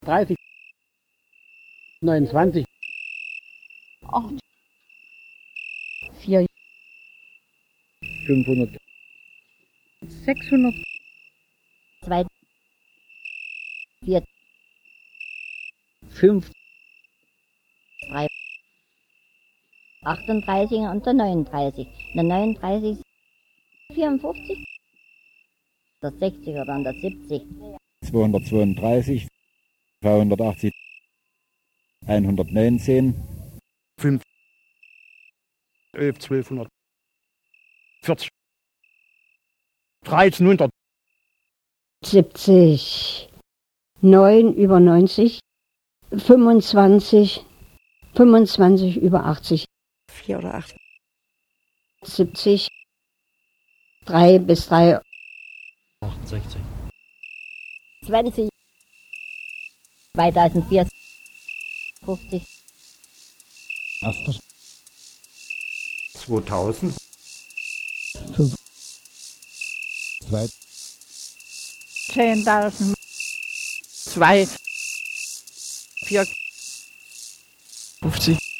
30, 29, 8, 4, 500, 600, 2, 4, 5, 3, 38 und der 39. Der 39, 54, der 60 oder dann der 70. 232, 280, 119, 5, 11, 1200, 40, 1300, 70, 9 über 90, 25, 25 über 80, 4 oder 8, 70, 3 bis 3, 68. 20, 2004, 50, 2000, 10.000, 2, 4, 50.